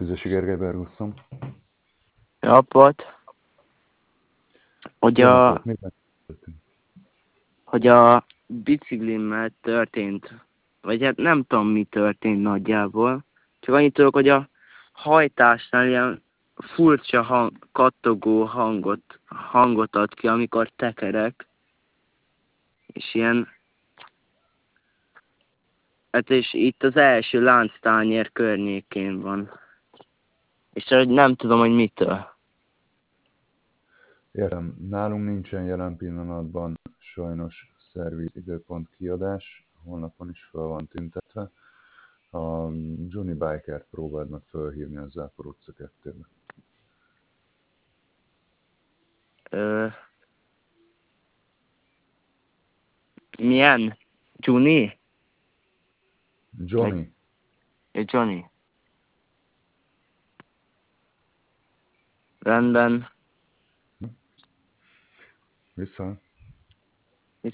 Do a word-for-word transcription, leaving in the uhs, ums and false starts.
Tüzesi Gergely Bergusszom. Napot, hogy Jó a, napot, miben történt? hogy a biciklimmel történt, vagy hát nem tudom, mi történt nagyjából, csak annyit tudok, hogy a hajtásnál ilyen furcsa hang, kattogó hangot, hangot ad ki, amikor tekerek, és ilyen, hát és itt az első lánctányér környékén van. És hogy nem tudom, hogy mitől. Értem, nálunk nincsen jelen pillanatban sajnos szerviz időpont kiadás, honlapon is fel van tüntetve. A Johnny Bikert próbáld meg fölhívni a Zápor utca kettőbe. Ö, milyen? Juni? Johnny, Vagy Johnny? Rendben. vissza.